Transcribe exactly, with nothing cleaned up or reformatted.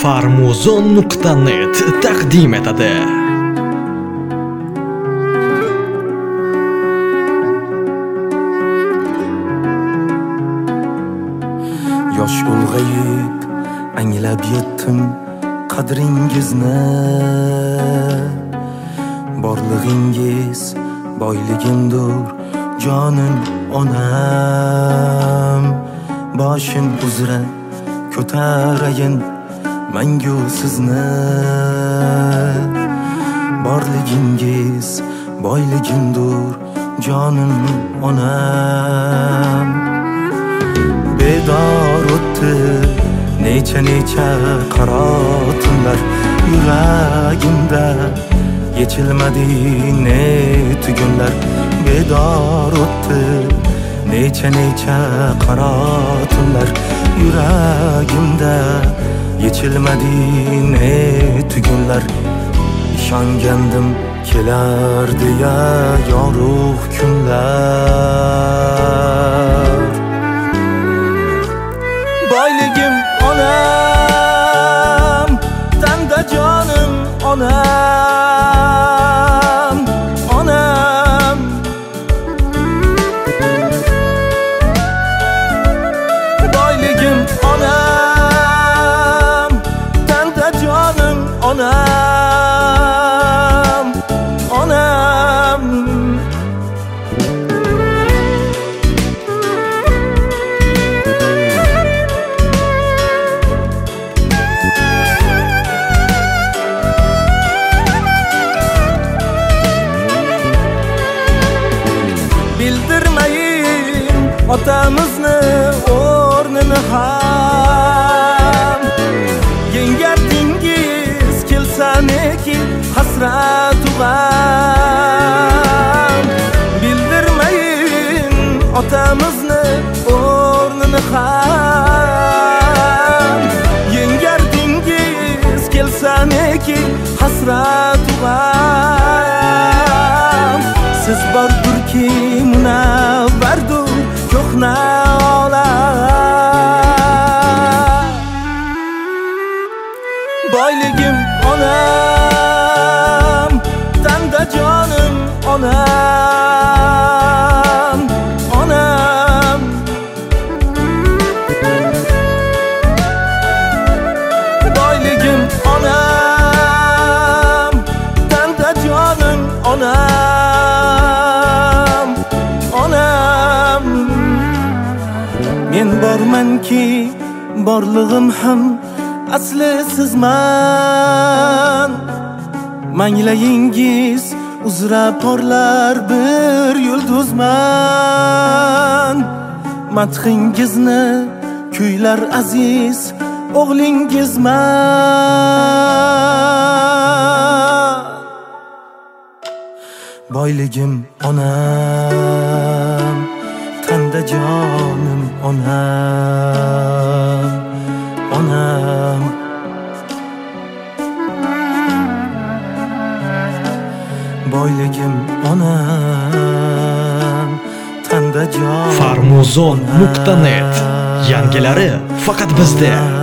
farmuzon nuqta net taqdim etadi. Yosh ulg'ayib anglab yetdim qadringizni, borlig'ingiz boyligimdir jonim onam. Boshim uzra ko'tarayin mangu sizni, borligingiz boyligimdir jonim onam. Bedor o'tdi necha necha qaro tunlar, yuragimda yechilmadi ne tugunlar. Bedor o'tdi necha necha qaro tunlar, yuragimda yechilmadi ne tugunlar. Ishongandim kelardi ya yorug' kunlar. Boyligim onam, tanda jonim onam, onam. Boyligim onam, tanda jonim onam, onam. Bildirmeyin otamizni o'rnini ham, yengardingiz kelsa neki hasrat g'am. Bildirmeyin otamizni o'rnini ham, yengardingiz kelsa neki hasrat g'am. Siz bordirki munavvardur ko'hna olam. Boyligim onam, tanda jonim onam, onam. Boyligim onam, tanda jonim onam, onam. Men bormanki borlig'im ham asli sizman. Manglayingiz uzra porlar bir yulduzman. Madhingizni kuylar aziz o'g'lingizman. Boyligim onam, tanda jonim onam, onam. Boyligim onam, tanda jonim farmuzon nuqta net yangilari faqat bizda.